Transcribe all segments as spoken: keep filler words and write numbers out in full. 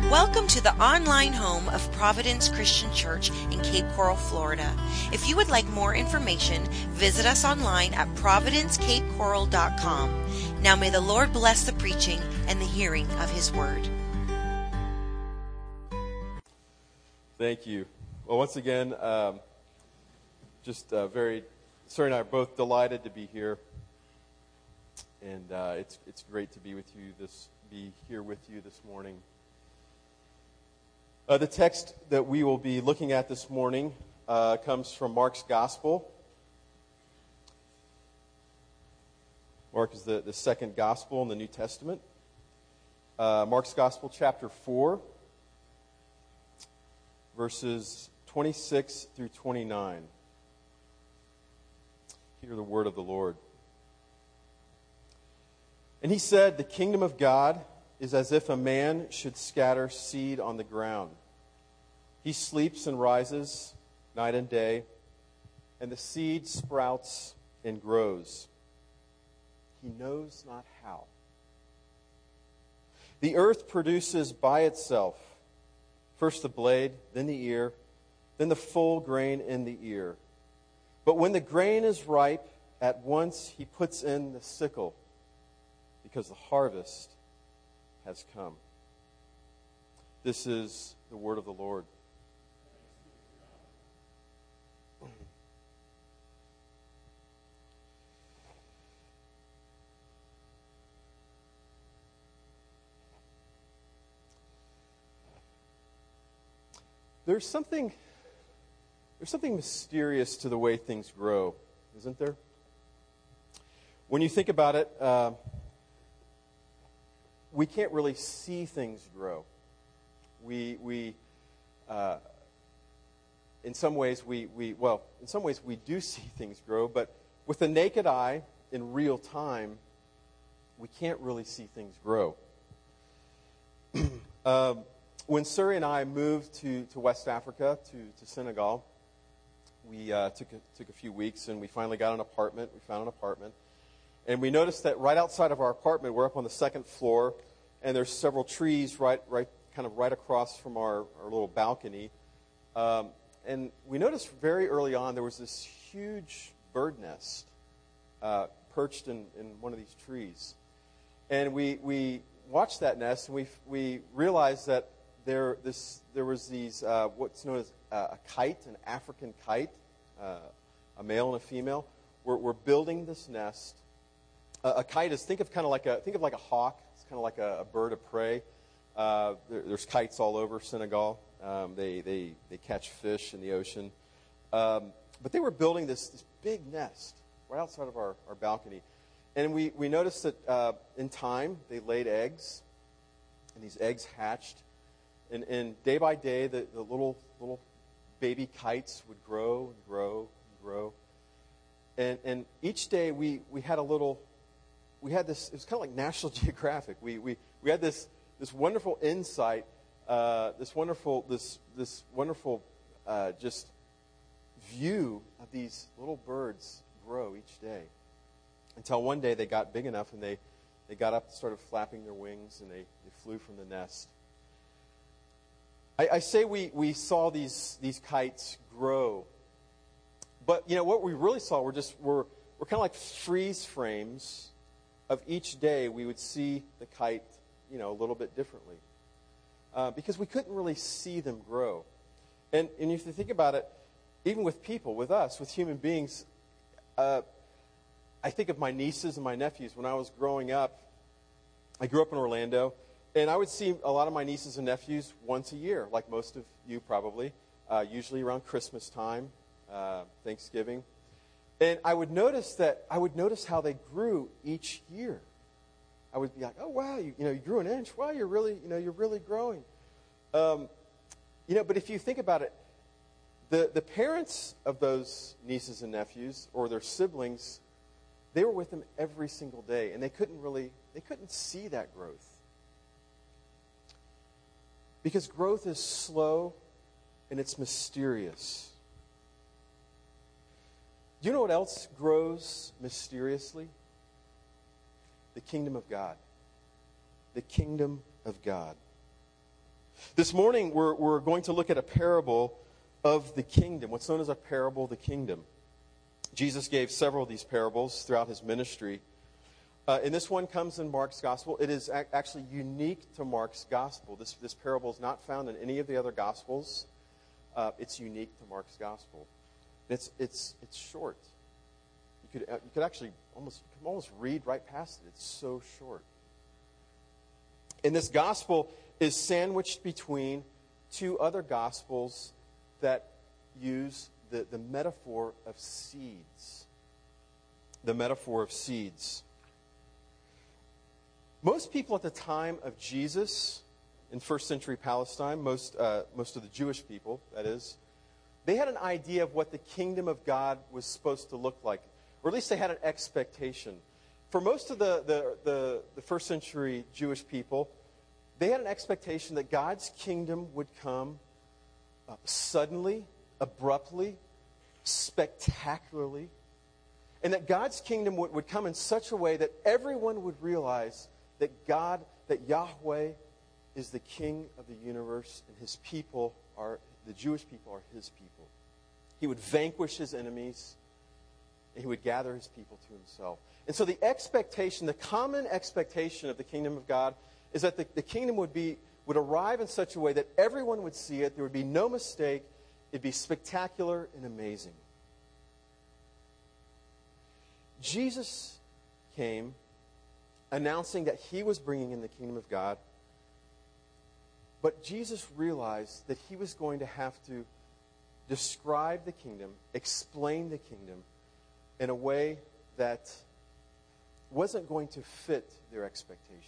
Welcome to the online home of Providence Christian Church in Cape Coral, Florida. If you would like more information, visit us online at providence cape coral dot com. Now may the Lord bless the preaching and the hearing of His Word. Thank you. Well, once again, um, just uh, very, Sari and I are both delighted to be here, and uh, it's it's great to be with you this be here with you this morning. Uh, the text that we will be looking at this morning uh, comes from Mark's Gospel. Mark is the, the second Gospel in the New Testament. Uh, Mark's Gospel, chapter four, verses twenty-six through twenty-nine. Hear the word of the Lord. And he said, "The kingdom of God is as if a man should scatter seed on the ground. He sleeps and rises night and day, and the seed sprouts and grows. He knows not how. The earth produces by itself first the blade, then the ear, then the full grain in the ear. But when the grain is ripe, at once he puts in the sickle, because the harvest has come." This is the word of the Lord. There's something, there's something mysterious to the way things grow, isn't there? When you think about it, uh, we can't really see things grow. We, we, uh, in some ways, we, we, well, in some ways we do see things grow, but with the naked eye, in real time, we can't really see things grow. um, when Suri and I moved to, to West Africa, to, to Senegal, we uh, took, a, took a few weeks, and we finally got an apartment. We found an apartment. And we noticed that right outside of our apartment, we're up on the second floor, and there's several trees right, right, kind of right across from our, our little balcony. Um, and we noticed very early on there was this huge bird nest uh, perched in, in one of these trees. And we we watched that nest, and we we realized that there this there was these uh, what's known as uh, a kite, an African kite, uh, a male and a female. We're, we're building this nest. Uh, a kite is think of kind of like a think of like a hawk. It's kind of like a, a bird of prey. Uh, there, there's kites all over Senegal. Um, they they they catch fish in the ocean. Um, but they were building this this big nest right outside of our, our balcony, and we we noticed that uh, in time they laid eggs, and these eggs hatched, and, and day by day the, the little little baby kites would grow and grow and grow, and and each day we we had a little. We had this, it was kind of like National Geographic. We we, we had this this wonderful insight, uh, this wonderful this this wonderful uh, just view of these little birds grow each day. Until one day they got big enough and they, they got up and started flapping their wings and they, they flew from the nest. I, I say we, we saw these these kites grow. But you know what we really saw were just were were kind of like freeze frames of each day. We would see the kite, you know, a little bit differently. Uh, because we couldn't really see them grow. And, and if you think about it, even with people, with us, with human beings, uh, I think of my nieces and my nephews. When I was growing up, I grew up in Orlando, and I would see a lot of my nieces and nephews once a year, like most of you probably, uh, usually around Christmas time, uh, Thanksgiving. And I would notice that I would notice how they grew each year. I would be like, "Oh wow, you, you know, you grew an inch. Wow, you're really, you know, you're really growing." Um, you know, but if you think about it, the the parents of those nieces and nephews or their siblings, they were with them every single day, and they couldn't really, they couldn't see that growth because growth is slow and it's mysterious. Do you know what else grows mysteriously? The kingdom of God. The kingdom of God. This morning, we're, we're going to look at a parable of the kingdom, what's known as a parable of the kingdom. Jesus gave several of these parables throughout his ministry. Uh, and this one comes in Mark's gospel. It is ac- actually unique to Mark's gospel. This, this parable is not found in any of the other gospels. Uh, it's unique to Mark's gospel. It's, it's, it's short. You could, uh, you could actually almost, you can almost read right past it. It's so short. And this gospel is sandwiched between two other gospels that use the, the metaphor of seeds. The metaphor of seeds. Most people at the time of Jesus, in first century Palestine, most, uh, most of the Jewish people, that is, they had an idea of what the kingdom of God was supposed to look like. Or at least they had an expectation. For most of the, the, the, the first century Jewish people, they had an expectation that God's kingdom would come uh, suddenly, abruptly, spectacularly, and that God's kingdom would, would come in such a way that everyone would realize that God, that Yahweh is the king of the universe, and his people are, the Jewish people are his people. He would vanquish his enemies, and he would gather his people to himself. And so the expectation, the common expectation of the kingdom of God is that the, the kingdom would be would arrive in such a way that everyone would see it. There would be no mistake. It'd be spectacular and amazing. Jesus came announcing that he was bringing in the kingdom of God. But Jesus realized that he was going to have to describe the kingdom, explain the kingdom in a way that wasn't going to fit their expectation.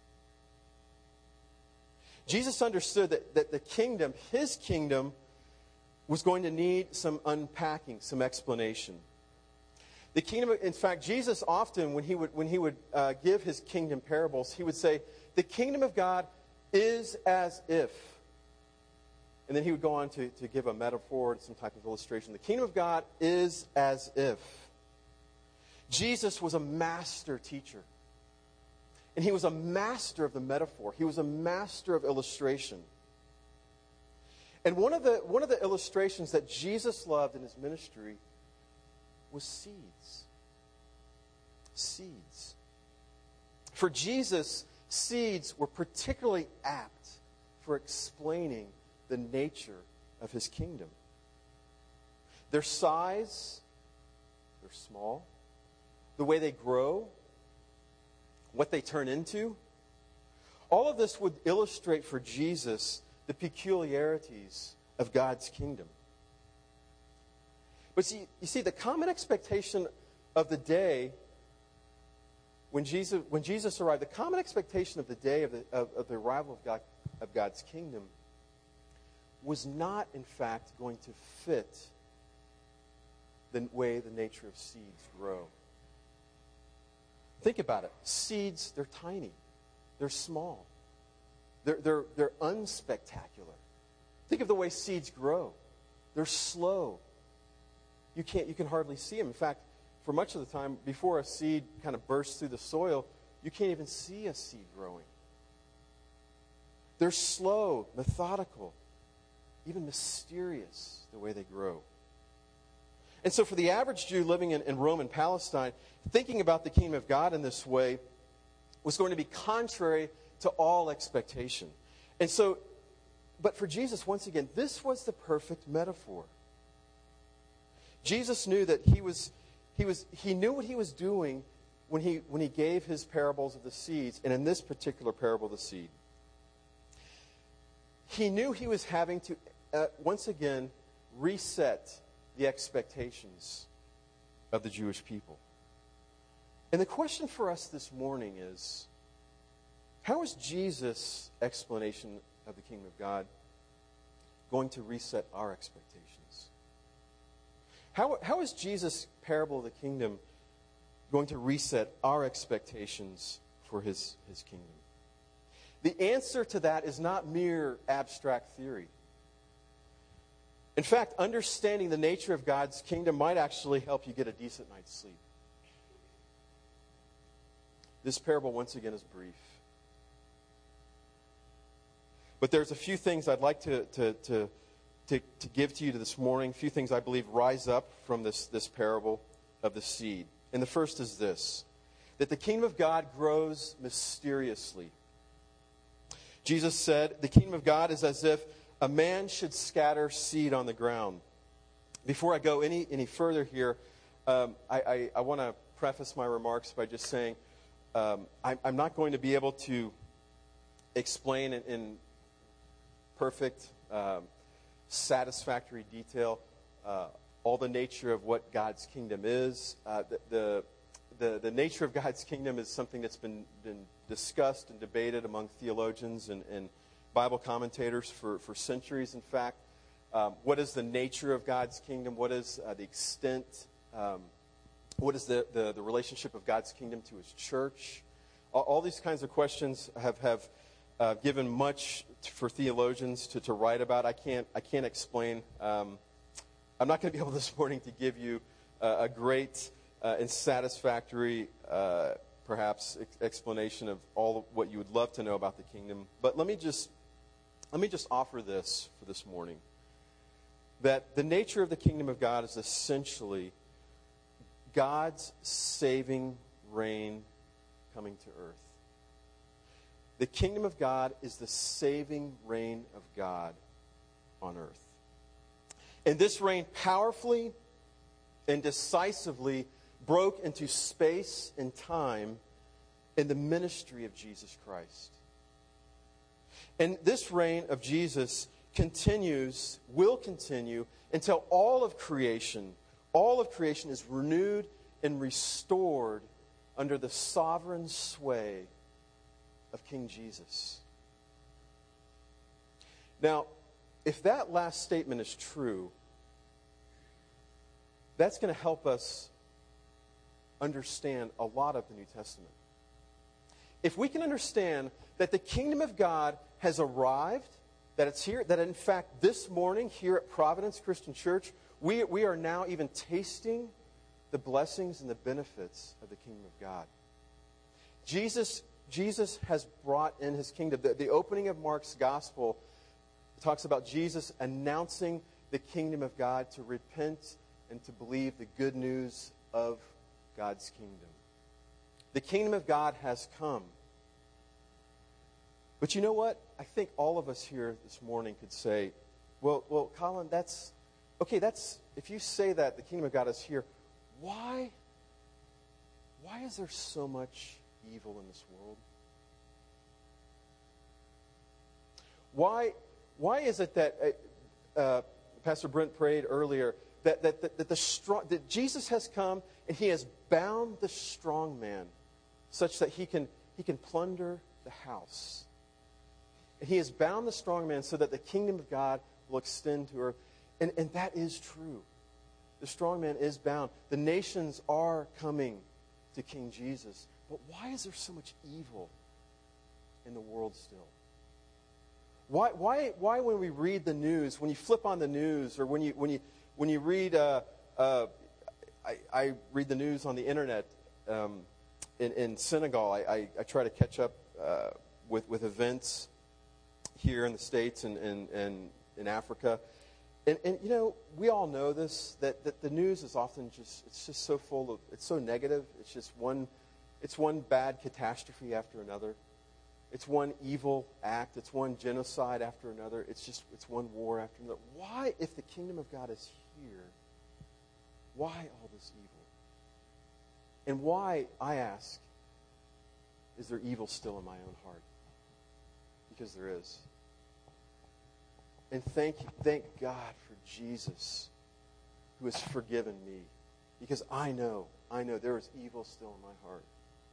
Jesus understood that, that the kingdom, his kingdom, was going to need some unpacking, some explanation. The kingdom, in fact, Jesus often, when he would, when he would uh, give his kingdom parables, he would say, the kingdom of God is as if. And then he would go on to, to give a metaphor and some type of illustration. The kingdom of God is as if. Jesus was a master teacher. And he was a master of the metaphor. He was a master of illustration. And one of the, one of the illustrations that Jesus loved in his ministry was seeds. Seeds. For Jesus, seeds were particularly apt for explaining the nature of his kingdom. Their size, they're small. The way they grow, what they turn into. All of this would illustrate for Jesus the peculiarities of God's kingdom. But see, you see, the common expectation of the day when Jesus, when Jesus arrived, the common expectation of the day of the, of, of the arrival of, God, of God's kingdom was not, in fact, going to fit the way the nature of seeds grow. Think about it. Seeds, they're tiny. They're small. They're, they're, they're unspectacular. Think of the way seeds grow. They're slow. You can't, you can hardly see them. In fact, for much of the time, before a seed kind of bursts through the soil, you can't even see a seed growing. They're slow, methodical, even mysterious the way they grow. And so for the average Jew living in, in Rome and Palestine, thinking about the kingdom of God in this way was going to be contrary to all expectation. And so, but for Jesus, once again, this was the perfect metaphor. Jesus knew that he was, he was, he knew what he was doing when he, when he gave his parables of the seeds, and in this particular parable, the seed. He knew he was having to, uh, once again, reset the expectations of the Jewish people. And the question for us this morning is, how is Jesus' explanation of the kingdom of God going to reset our expectations? How, how is Jesus' parable of the kingdom going to reset our expectations for his, his kingdom? The answer to that is not mere abstract theory. In fact, understanding the nature of God's kingdom might actually help you get a decent night's sleep. This parable, once again, is brief. But there's a few things I'd like to, to, to, to, to give to you this morning, a few things I believe rise up from this, this parable of the seed. And the first is this, that the kingdom of God grows mysteriously. Jesus said, the kingdom of God is as if a man should scatter seed on the ground. Before I go any, any further here, um, I, I, I want to preface my remarks by just saying um, I, I'm not going to be able to explain in, in perfect, um, satisfactory detail uh, all the nature of what God's kingdom is. Uh, the, the, the, the nature of God's kingdom is something that's been, been discussed and debated among theologians and, and Bible commentators for, for centuries, in fact. Um, what is the nature of God's kingdom? What is uh, the extent? Um, what is the, the, the relationship of God's kingdom to his church? All, all these kinds of questions have, have uh, given much t- for theologians to, to write about. I can't, I can't explain. Um, I'm not going to be able this morning to give you uh, a great uh, and satisfactory, uh, perhaps, ex- explanation of all of what you would love to know about the kingdom. But let me just, let me just offer this for this morning. That the nature of the kingdom of God is essentially God's saving reign coming to earth. The kingdom of God is the saving reign of God on earth. And this reign powerfully and decisively broke into space and time in the ministry of Jesus Christ. And this reign of Jesus continues, will continue, until all of creation, all of creation is renewed and restored under the sovereign sway of King Jesus. Now, if that last statement is true, that's going to help us understand a lot of the New Testament. If we can understand that the kingdom of God has arrived, that it's here, that in fact this morning here at Providence Christian Church, we, we are now even tasting the blessings and the benefits of the kingdom of God. Jesus, Jesus has brought in his kingdom. The, the opening of Mark's gospel talks about Jesus announcing the kingdom of God, to repent and to believe the good news of God's kingdom. The kingdom of God has come. But you know what? I think all of us here this morning could say, well, well, Colin, that's, okay, that's, if you say that the kingdom of God is here, why, why is there so much evil in this world? Why, why is it that, uh, uh, Pastor Brent prayed earlier, that, that, that, that, the strong, that Jesus has come and he has bound the strong man such that he can, he can plunder the house. He has bound the strong man so that the kingdom of God will extend to earth. And, and that is true. The strong man is bound. The nations are coming to King Jesus. But why is there so much evil in the world still? Why, why, why when we read the news, when you flip on the news, or when you, when you, when you read, uh, uh, I, I read the news on the internet um, in, in Senegal. I, I, I try to catch up uh, with, with events here in the States and, and, and in Africa. And, and, you know, we all know this, that, that the news is often just, it's just so full of, it's so negative. It's just one, it's one bad catastrophe after another. It's one evil act. It's one genocide after another. It's just, it's one war after another. Why, if the kingdom of God is here, why all this evil? And why, I ask, is there evil still in my own heart? Because there is. And thank, thank God for Jesus, who has forgiven me. Because I know, I know there is evil still in my heart.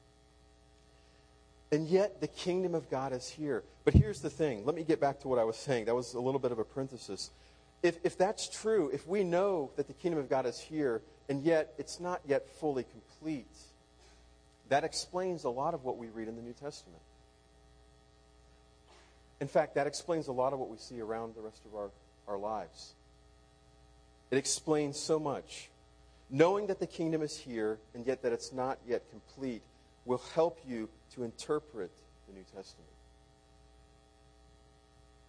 And yet the kingdom of God is here. But here's the thing. Let me get back to what I was saying. That was a little bit of a parenthesis. If, if that's true, if we know that the kingdom of God is here, and yet it's not yet fully complete, that explains a lot of what we read in the New Testament. In fact, that explains a lot of what we see around the rest of our, our lives. It explains so much. Knowing that the kingdom is here, and yet that it's not yet complete, will help you to interpret the New Testament.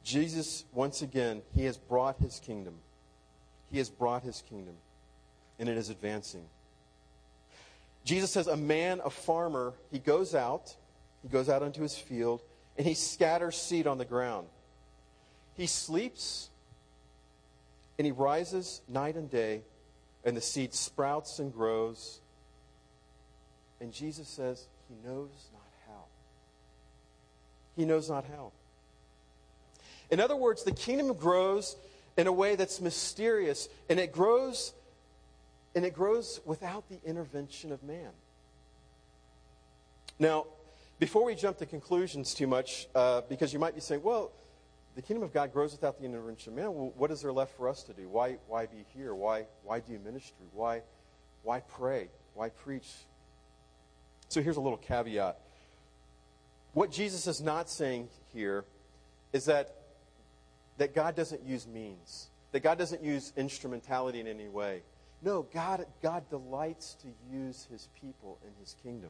Jesus, once again, he has brought his kingdom. He has brought his kingdom, and it is advancing. Jesus says a man, a farmer, he goes out, he goes out into his field, and he scatters seed on the ground. He sleeps, and he rises night and day, and the seed sprouts and grows. And Jesus says he knows not how. He knows not how. In other words, the kingdom grows in a way that's mysterious, and it grows, and it grows without the intervention of man. Now, before we jump to conclusions too much, uh, because you might be saying, well, the kingdom of God grows without the intervention of man. Well, what is there left for us to do? Why, why be here? Why, why do ministry? Why, why pray? Why preach? So here's a little caveat. What Jesus is not saying here is that, that God doesn't use means, that God doesn't use instrumentality in any way. No, God, God delights to use his people in his kingdom.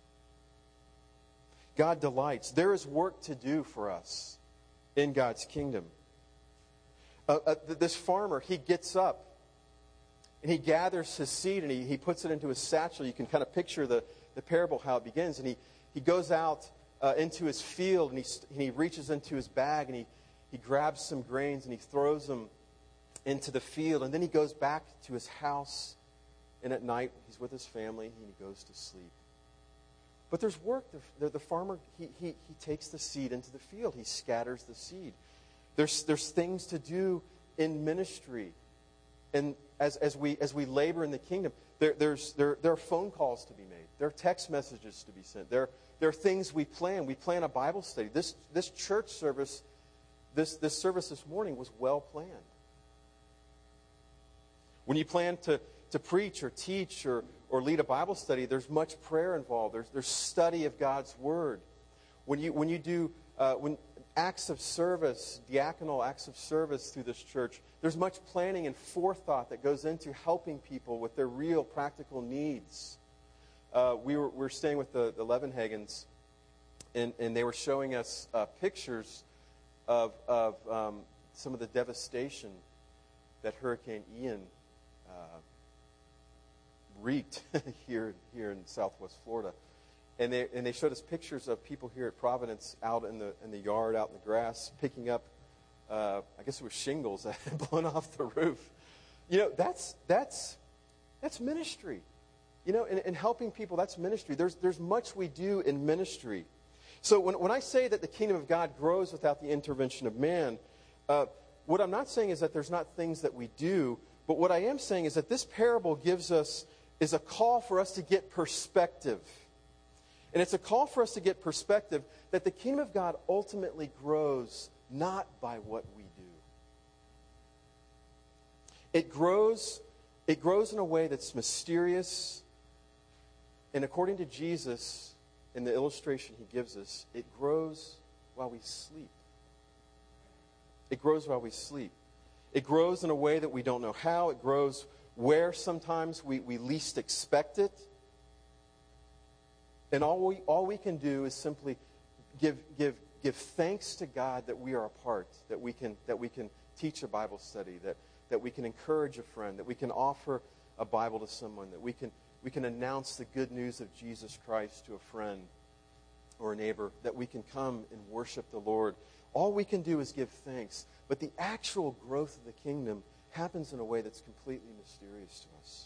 God delights. There is work to do for us in God's kingdom. Uh, uh, this farmer, he gets up and he gathers his seed and he, he puts it into his satchel. You can kind of picture the, the parable, how it begins. And he, he goes out uh, into his field and he, and he reaches into his bag and he, he grabs some grains and he throws them into the field. And then he goes back to his house, and at night he's with his family and he goes to sleep. But there's work. The, the, the farmer, he, he, he takes the seed into the field. He scatters the seed. There's, there's things to do in ministry. And as, as, we, as we labor in the kingdom, there, there's, there, there are phone calls to be made. There are text messages to be sent. There, there are things we plan. We plan a Bible study. This, this church service, this, this service this morning was well planned. When you plan to, to preach or teach or or lead a Bible study, there's much prayer involved. There's, there's study of God's Word. When you, when you do uh, when acts of service, diaconal acts of service through this church, there's much planning and forethought that goes into helping people with their real practical needs. Uh, we, were, we were staying with the, the Levenhagens, and, and they were showing us uh, pictures of, of um, some of the devastation that Hurricane Ian uh, wreaked here here in Southwest Florida, and they and they showed us pictures of people here at Providence out in the in the yard, out in the grass, picking up, uh, I guess it was shingles that had blown off the roof. You know, that's that's that's ministry. You know, and, and helping people, that's ministry. There's there's much we do in ministry. So when when I say that the kingdom of God grows without the intervention of man, uh, what I'm not saying is that there's not things that we do, but what I am saying is that this parable gives us is a call for us to get perspective. And it's a call for us to get perspective that the kingdom of God ultimately grows not by what we do. It grows, it grows in a way that's mysterious. And according to Jesus, in the illustration he gives us, it grows while we sleep. It grows while we sleep. It grows in a way that we don't know how. It grows where sometimes we, we least expect it. And all we all we can do is simply give give give thanks to God that we are a part, that we can that we can teach a Bible study, that, that we can encourage a friend, that we can offer a Bible to someone, that we can we can announce the good news of Jesus Christ to a friend or a neighbor, that we can come and worship the Lord. All we can do is give thanks. But the actual growth of the kingdom happens in a way that's completely mysterious to us.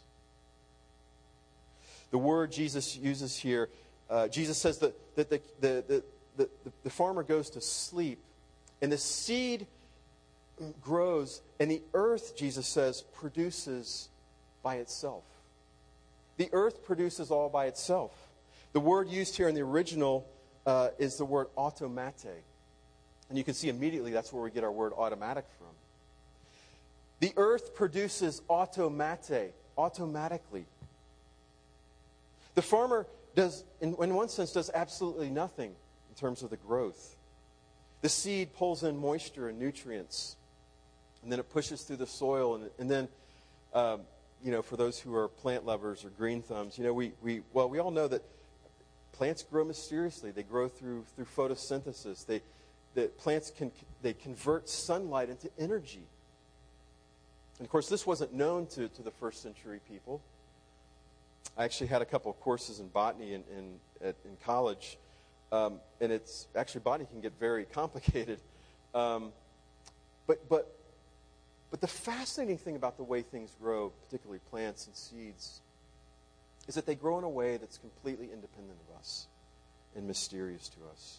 The word Jesus uses here, uh, Jesus says that, that the, the, the, the, the farmer goes to sleep, and the seed grows, and the earth, Jesus says, produces by itself. The earth produces all by itself. The word used here in the original uh, is the word automate. And you can see immediately that's where we get our word automatic from. The earth produces automate, automatically. The farmer does, in, in one sense, does absolutely nothing in terms of the growth. The seed pulls in moisture and nutrients, and then it pushes through the soil, and, and then, um, you know, for those who are plant lovers or green thumbs, you know, we, we well, we all know that plants grow mysteriously. They grow through through photosynthesis. They that plants can they convert sunlight into energy. And of course, this wasn't known to, to the first century people. I actually had a couple of courses in botany in, in, at, in college, um, and it's actually botany can get very complicated. Um, but but but the fascinating thing about the way things grow, particularly plants and seeds, is that they grow in a way that's completely independent of us and mysterious to us.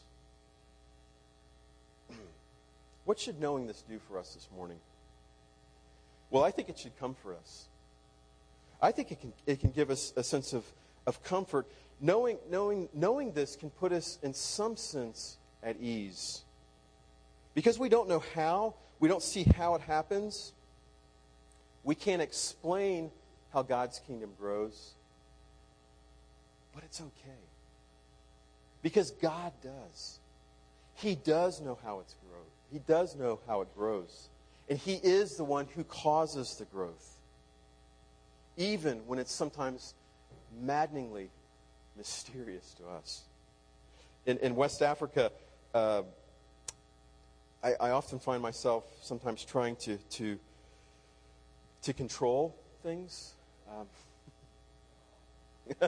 What should knowing this do for us this morning? Well, I think it should comfort us. I think it can it can give us a sense of, of comfort. Knowing, knowing, knowing this can put us in some sense at ease. Because we don't know how, we don't see how it happens, we can't explain how God's kingdom grows, but it's okay. Because God does. He does know how it's grown. He does know how it grows. And He is the one who causes the growth. Even when it's sometimes maddeningly mysterious to us. In, in West Africa, uh, I, I often find myself sometimes trying to to, to control things. Um,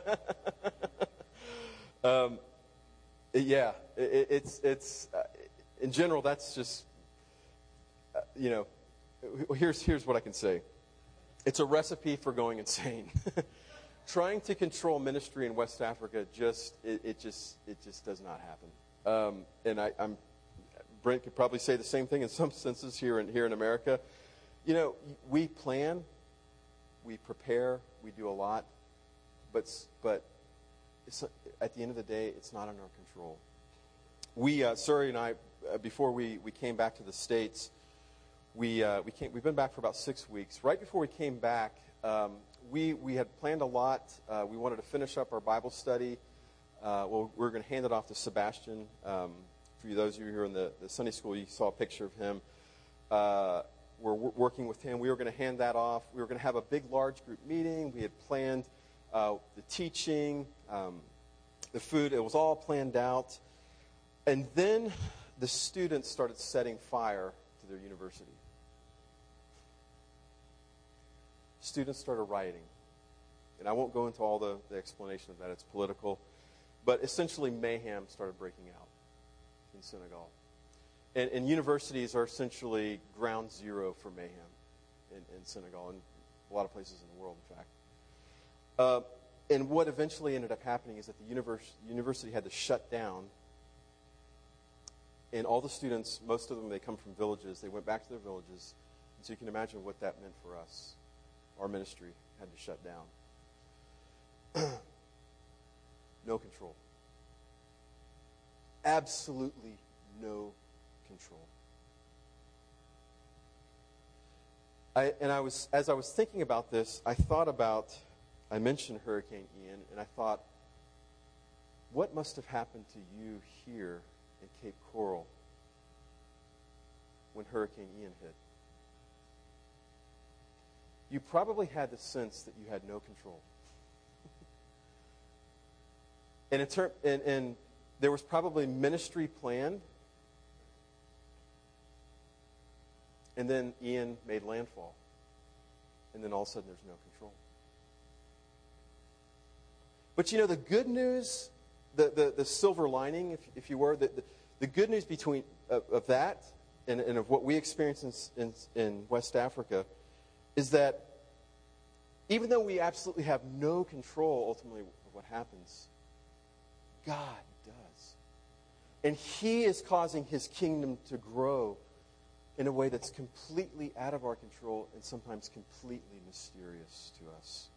um, yeah, it, it's it's uh, in general that's just uh, you know. Here's here's what I can say. It's a recipe for going insane. Trying to control ministry in West Africa just it, it just it just does not happen. Um, and I, I'm Brent could probably say the same thing in some senses here in here in America. You know, we plan, we prepare, we do a lot, but but it's, at the end of the day, it's not in our control. We, uh, Suri and I, uh, before we, we came back to the States, we uh, we came. We've been back for about six weeks. Right before we came back. Um, We we had planned a lot. Uh, we wanted to finish up our Bible study. Uh, well, we were going to hand it off to Sebastian. Um, for you, those of you who are in the, the Sunday school, you saw a picture of him. Uh, we're w- working with him. We were going to hand that off. We were going to have a big, large group meeting. We had planned uh, the teaching, um, the food. It was all planned out. And then the students started setting fire to their university. Students started rioting. And I won't go into all the, the explanation of that. It's political. But essentially mayhem started breaking out in Senegal. And, and universities are essentially ground zero for mayhem in, in Senegal and a lot of places in the world, in fact. Uh, and what eventually ended up happening is that the univers- university had to shut down. And all the students, most of them, they come from villages. They went back to their villages. And so you can imagine what that meant for us. Our ministry had to shut down. No control. Absolutely no control. I, and I was, as I was thinking about this, I thought about, I mentioned Hurricane Ian, and I thought, what must have happened to you here in Cape Coral when Hurricane Ian hit? You probably had the sense that you had no control. and, in ter- and, and there was probably ministry planned. And then Ian made landfall. And then all of a sudden there's no control. But you know, the good news, the, the, the silver lining, if, if you were, the, the, the good news between of, of that and, and of what we experience in, in, in West Africa is that even though we absolutely have no control ultimately of what happens, God does. And He is causing His kingdom to grow in a way that's completely out of our control and sometimes completely mysterious to us.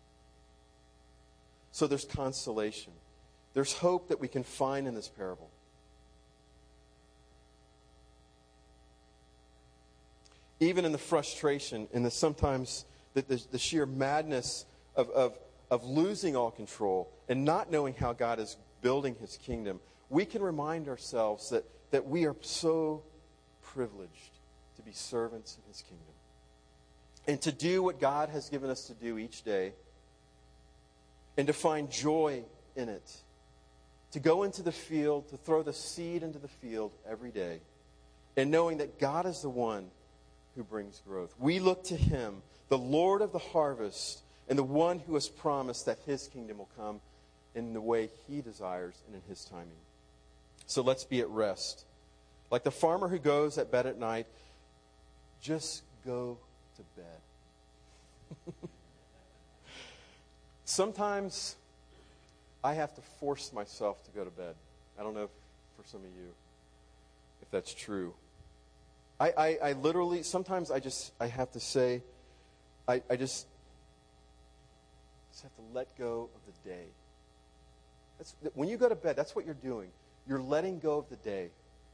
So there's consolation. There's hope that we can find in this parable. Even in the frustration, in the sometimes the, the, the sheer madness of, of, of losing all control and not knowing how God is building His kingdom, we can remind ourselves that, that we are so privileged to be servants in His kingdom. And to do what God has given us to do each day and to find joy in it. to go into the field, to throw the seed into the field every day, and knowing that God is the one who brings growth. We look to him, the Lord of the harvest, and the one who has promised that his kingdom will come in the way he desires and in his timing. So let's be at rest. Like the farmer who goes at bed at night, just go to bed. Sometimes I have to force myself to go to bed. I don't know if for some of you if that's true. I, I, I literally, sometimes I just, I have to say, I, I just, just have to let go of the day. That's, when you go to bed, that's what you're doing. You're letting go of the day.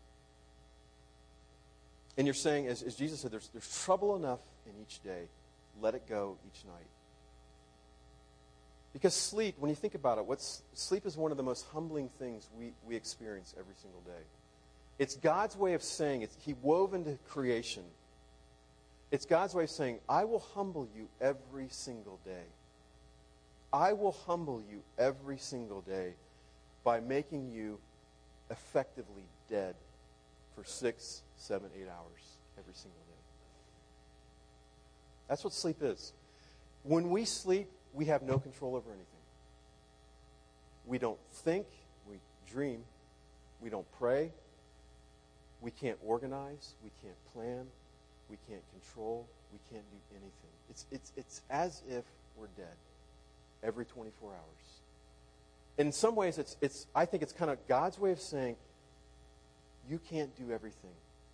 And you're saying, as, as Jesus said, there's, there's trouble enough in each day. Let it go each night. Because sleep, when you think about it, what's, sleep is one of the most humbling things we, we experience every single day. It's God's way of saying, it's, he wove into creation. It's God's way of saying, I will humble you every single day. I will humble you every single day by making you effectively dead for six, seven, eight hours every single day. That's what sleep is. When we sleep, we have no control over anything. We don't think, we dream, we don't pray, we can't organize, we can't plan, we can't control, we can't do anything. It's, it's, it's as if we're dead every twenty-four hours. In some ways, it's, it's, I think it's kind of God's way of saying, you can't do everything.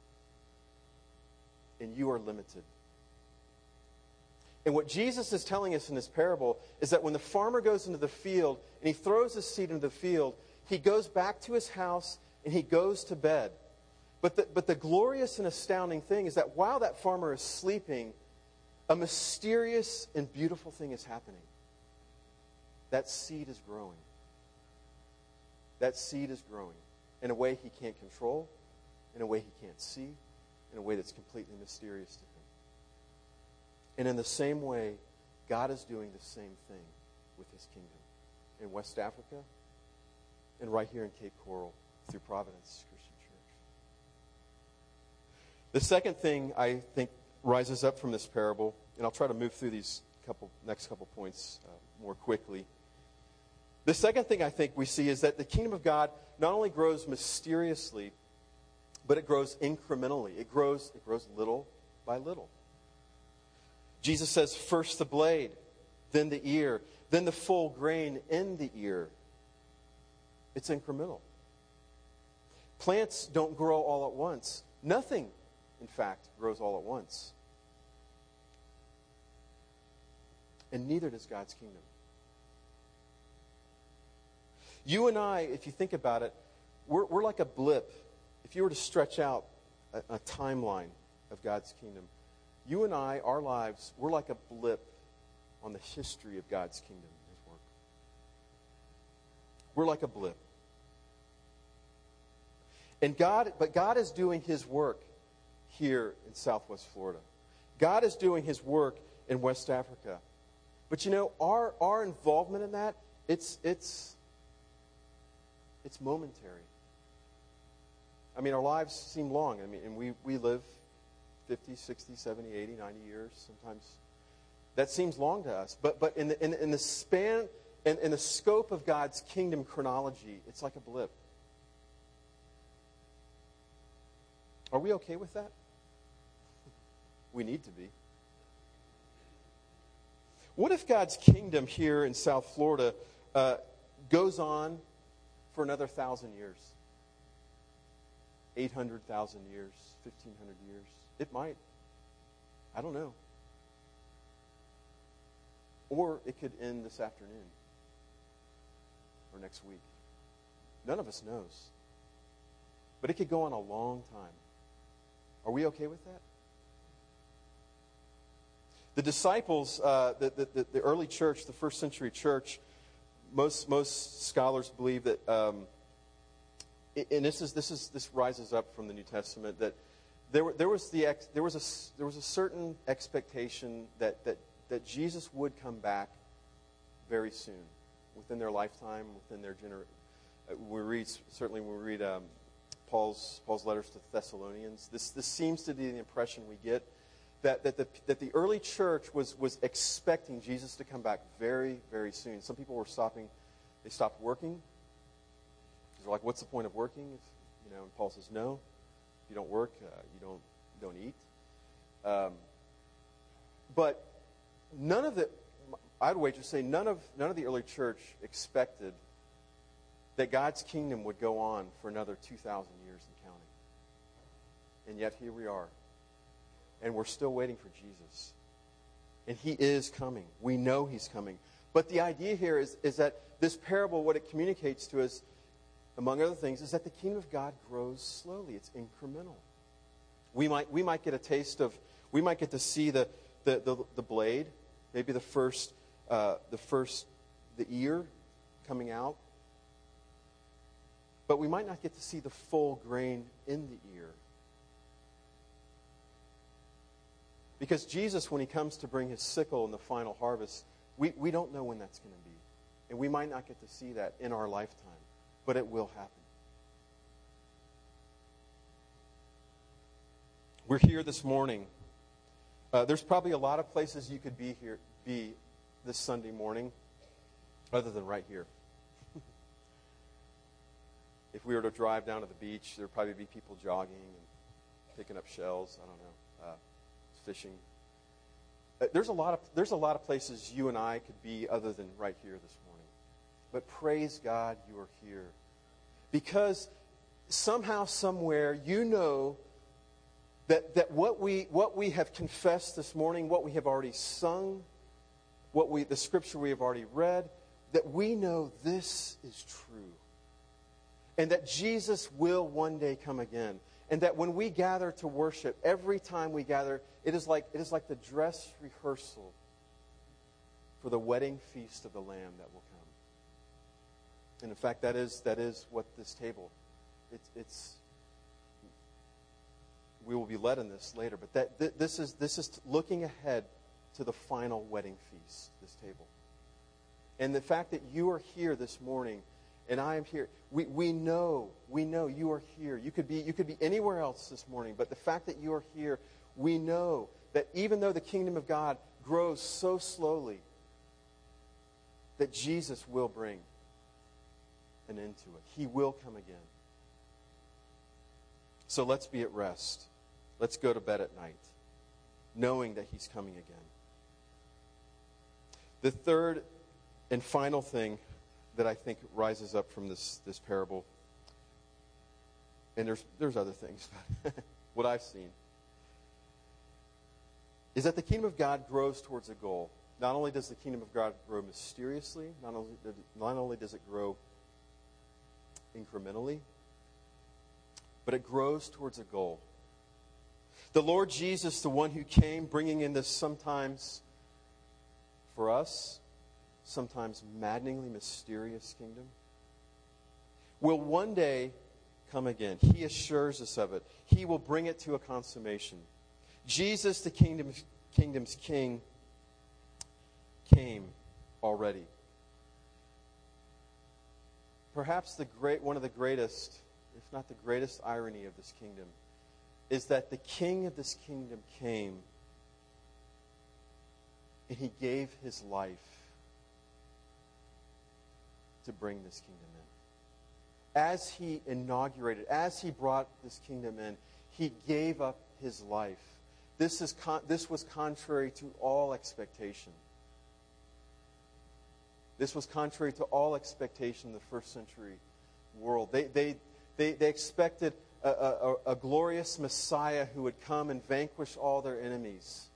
And you are limited. And what Jesus is telling us in this parable is that when the farmer goes into the field and he throws his seed into the field, he goes back to his house and he goes to bed. But the, but the glorious and astounding thing is that while that farmer is sleeping, a mysterious and beautiful thing is happening. That seed is growing. That seed is growing in a way he can't control, in a way he can't see, in a way that's completely mysterious to him. And in the same way, God is doing the same thing with his kingdom in West Africa and right here in Cape Coral through Providence Christian Church. The second thing I think rises up from this parable, and I'll try to move through these couple next couple points uh, more quickly. The second thing I think we see is that the kingdom of God not only grows mysteriously, but it grows incrementally. It grows, it grows little by little. Jesus says, first the blade, then the ear, then the full grain in the ear. It's incremental. Plants don't grow all at once. Nothing, in fact, grows all at once. And neither does God's kingdom. You and I, if you think about it, we're, we're like a blip. If you were to stretch out a, a timeline of God's kingdom, you and I, our lives, we're like a blip on the history of God's kingdom and his work. We're like a blip. And God, but God is doing his work here in Southwest Florida. God is doing his work in West Africa. But you know, our, our involvement in that, it's it's it's momentary. I mean, our lives seem long. I mean, and we, we live fifty, sixty, seventy, eighty, ninety years sometimes. That seems long to us. But but in the, in, in the span, in, in the scope of God's kingdom chronology, it's like a blip. Are we okay with that? We need to be. What if God's kingdom here in South Florida uh, goes on for another thousand years? eight hundred thousand years, fifteen hundred years. It might. I don't know. Or it could end this afternoon or next week. None of us knows. But it could go on a long time. Are we okay with that? The disciples, uh, the, the, the early church, the first century church, most most scholars believe that, um, and this is this is this rises up from the New Testament, that there there was the ex, there was a there was a certain expectation that that that Jesus would come back very soon, within their lifetime, within their gener, Uh, we read, certainly when we read um, Paul's, Paul's letters to Thessalonians, this, this seems to be the impression we get that, that, the, that the early church was, was expecting Jesus to come back very, very soon. Some people were stopping, they stopped working. They're like, what's the point of working? If, you know, and Paul says, no, if you don't work, uh, you don't, don't eat. Um, but none of the, I'd wager say none of, none of the early church expected that God's kingdom would go on for another two thousand years and counting. And yet here we are. And we're still waiting for Jesus. And he is coming. We know he's coming. But the idea here is, is that this parable, what it communicates to us, among other things, is that the kingdom of God grows slowly. It's incremental. We might we might get a taste of, we might get to see the the, the, the blade, maybe the first uh, the first the ear coming out. But we might not get to see the full grain in the ear. Because Jesus, when he comes to bring his sickle in the final harvest, we, we don't know when that's going to be. And we might not get to see that in our lifetime. But it will happen. We're here this morning. Uh, there's probably a lot of places you could be here, be this Sunday morning, other than right here. If we were to drive down to the beach, there would probably be people jogging and picking up shells. I don't know, uh, fishing. Uh, there's a lot of there's a lot of places you and I could be other than right here this morning. But praise God, you are here, because somehow, somewhere, you know that that what we what we have confessed this morning, what we have already sung, what we the scripture we have already read, that we know this is true. And that Jesus will one day come again. And that when we gather to worship, every time we gather, it is like it is like the dress rehearsal for the wedding feast of the Lamb that will come. And in fact, that is that is what this table, it's, it's we will be led in this later, but that th- this is this is looking ahead to the final wedding feast, this table. And the fact that you are here this morning, and I am here. We we know, we know you are here. You could be you could be anywhere else this morning, but the fact that you are here, we know that even though the kingdom of God grows so slowly, that Jesus will bring an end to it. He will come again. So let's be at rest. Let's go to bed at night, knowing that he's coming again. The third and final thing that I think rises up from this, this parable, and there's there's other things, but what I've seen, is that the kingdom of God grows towards a goal. Not only does the kingdom of God grow mysteriously, not only, not only does it grow incrementally, but it grows towards a goal. The Lord Jesus, the one who came bringing in this sometimes, for us, sometimes maddeningly mysterious kingdom, will one day come again. He assures us of it. He will bring it to a consummation. Jesus, the kingdom's, kingdom's king, came already. Perhaps the great, one of the greatest, if not the greatest irony of this kingdom, is that the king of this kingdom came and he gave his life to bring this kingdom in. As he inaugurated, as he brought this kingdom in, he gave up his life. This is con- this was contrary to all expectation. This was contrary to all expectation in the first century world. They they they, they expected a, a, a glorious Messiah who would come and vanquish all their enemies.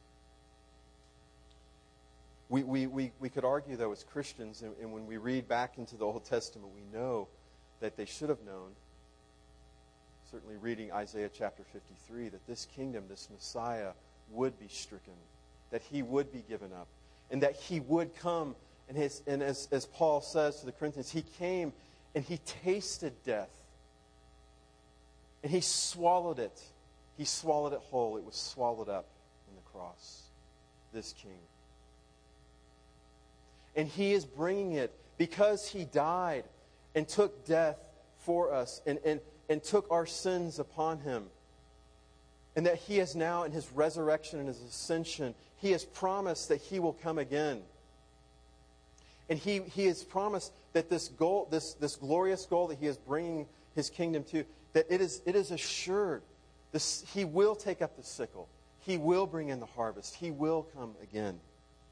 We, we, we, we could argue, though, as Christians, and, and when we read back into the Old Testament, we know that they should have known, certainly reading Isaiah chapter fifty-three, that this kingdom, this Messiah, would be stricken, that he would be given up, and that he would come, and, his, and as, as Paul says to the Corinthians, he came and he tasted death, and he swallowed it. He swallowed it whole. It was swallowed up in the cross, this king. And he is bringing it because he died and took death for us and, and, and took our sins upon him. And that he has now, in his resurrection and his ascension, he has promised that he will come again. And he, he has promised that this goal, this, this glorious goal that he is bringing his kingdom to, that it is, it is assured. This, he will take up the sickle. He will bring in the harvest. He will come again.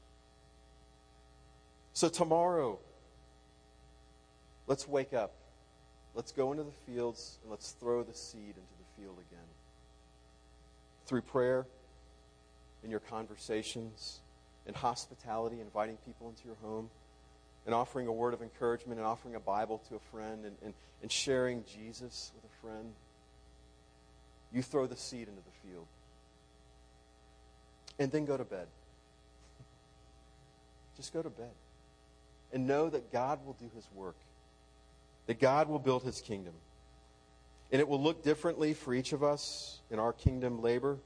So tomorrow, let's wake up. Let's go into the fields and let's throw the seed into the field again. Through prayer, in your conversations, in hospitality, inviting people into your home, and offering a word of encouragement, and offering a Bible to a friend, and, and, and sharing Jesus with a friend. You throw the seed into the field. And then go to bed. Just go to bed. And know that God will do his work. That God will build his kingdom. And it will look differently for each of us in our kingdom labor.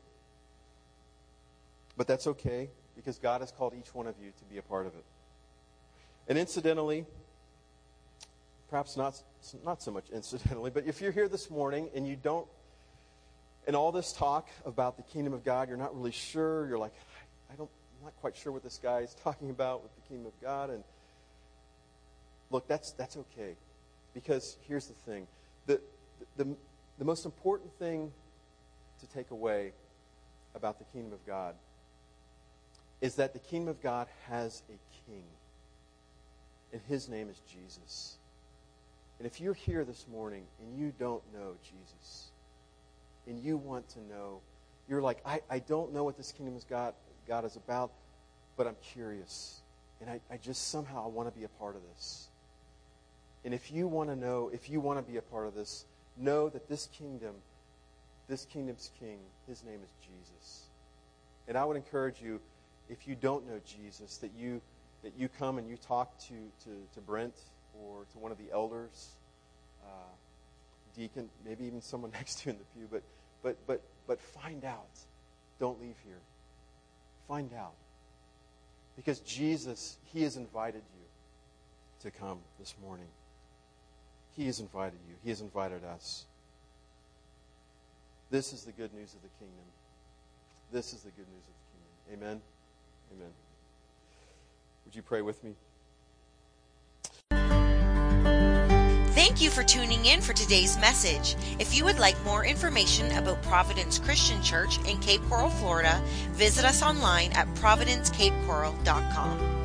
But that's okay, because God has called each one of you to be a part of it. And incidentally, perhaps not, not so much incidentally, but if you're here this morning and you don't, in all this talk about the kingdom of God, you're not really sure, you're like, I don't, I'm not quite sure what this guy is talking about with the kingdom of God. And look, that's that's okay. Because here's the thing. The, the, the most important thing to take away about the kingdom of God is that the kingdom of God has a king. And his name is Jesus. And if you're here this morning and you don't know Jesus, and you want to know, you're like, I, I don't know what this kingdom of God, God is about, but I'm curious. And I, I just somehow want to be a part of this. And if you want to know, if you want to be a part of this, know that this kingdom, this kingdom's king, his name is Jesus. And I would encourage you, if you don't know Jesus, that you that you come and you talk to, to, to Brent or to one of the elders, uh, deacon, maybe even someone next to you in the pew, but but but but find out. Don't leave here. Find out. Because Jesus, he has invited you to come this morning. He has invited you. He has invited us. This is the good news of the kingdom. This is the good news of the kingdom. Amen? Amen. Would you pray with me? Thank you for tuning in for today's message. If you would like more information about Providence Christian Church in Cape Coral, Florida, visit us online at providence cape coral dot com.